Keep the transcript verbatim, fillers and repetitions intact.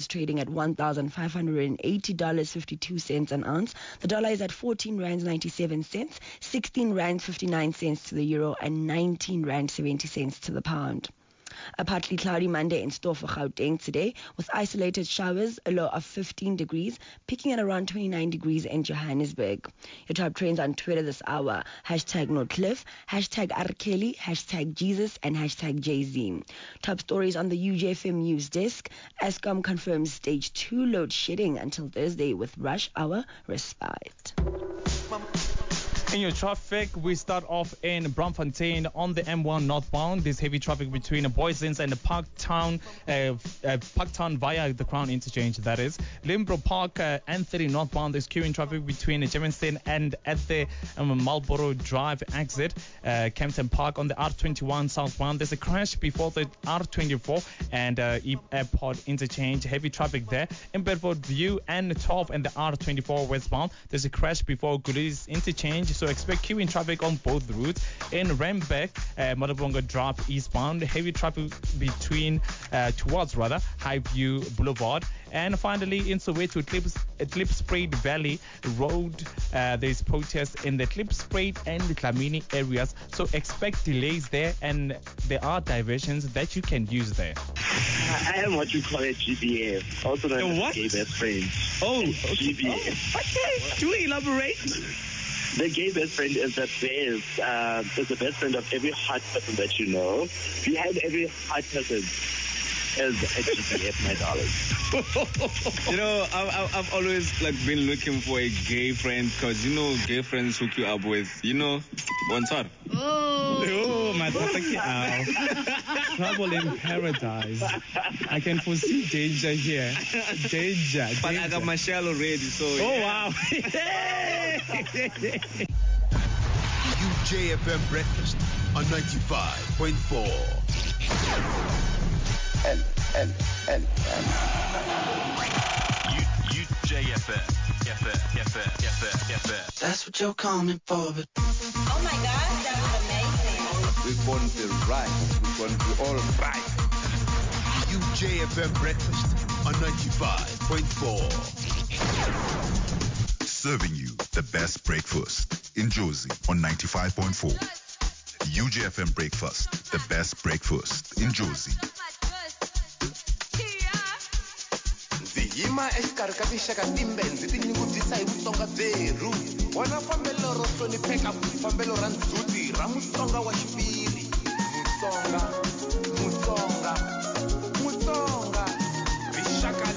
trading at one thousand five hundred eighty dollars and fifty-two cents an ounce. The dollar is at fourteen rands ninety-seven cents, sixteen rands fifty-nine cents to the euro, and nineteen rands seventy cents to the pound. A partly cloudy Monday in store for Gauteng today, with isolated showers, a low of fifteen degrees, peaking at around twenty-nine degrees in Johannesburg. Your top trends on Twitter this hour: hashtag Northcliffe, hashtag R. Kelly, hashtag Jesus, and hashtag Jay-Z. Top stories on the U J F M News Desk: Eskom confirms stage two load shedding until Thursday with rush hour respite. In your traffic, we start off in Braamfontein on the M one northbound. There's heavy traffic between Boysens and the Parktown, uh, uh, Parktown via the Crown Interchange, that is. Limbro Park, uh, N thirty northbound, there's queuing traffic between Germiston and at the um, Marlborough Drive exit. Uh, Kempton Park on the R twenty-one southbound. There's a crash before the R twenty-four and uh, Airport Interchange. Heavy traffic there. In Bedford View and twelve and the R twenty-four westbound. There's a crash before Goodies Interchange. So expect queuing traffic on both routes. In Rembek, uh, Madabonga Drive eastbound, heavy traffic between, uh, towards rather, Highview Boulevard. And finally, in Soweto, Clips, uh, Klipspruit Valley Road, uh, there's protests in the Klipspruit and Dlamini areas. So expect delays there, and there are diversions that you can use there. I am what you call a G B F, also known as gay best friend. Oh, okay. G B F. Oh, okay. Do elaborate? The gay best friend is the best, uh, is the best friend of every hot person that you know. You have every hot person as a G B F, my darling. You know, I've, I've always like been looking for a gay friend because, you know, gay friends hook you up with, you know, one time. Oh, oh my God. Trouble in paradise. I can foresee danger here. Danger. But danger. I got my shell already, so. Oh, yeah. wow. U J F M Breakfast on ninety-five point four. And, and, and, and. U J F M. F M, F M, F M, F M. That's what you're coming for, but. Oh my gosh, that was amazing. We want the right. We want the all right. U J F M Breakfast on ninety-five point four. Serving you the best breakfast in Jozi on ninety-five point four. U J F M Breakfast, the best breakfast in Jozi. Yima exikarhi ka tinxaka timbe ndzi tinyungubyisa hi vutsonga byeru wona fambelo ro hlonipheka fambelo ra ndzhuti ra mutsonga wa xiviri mutsonga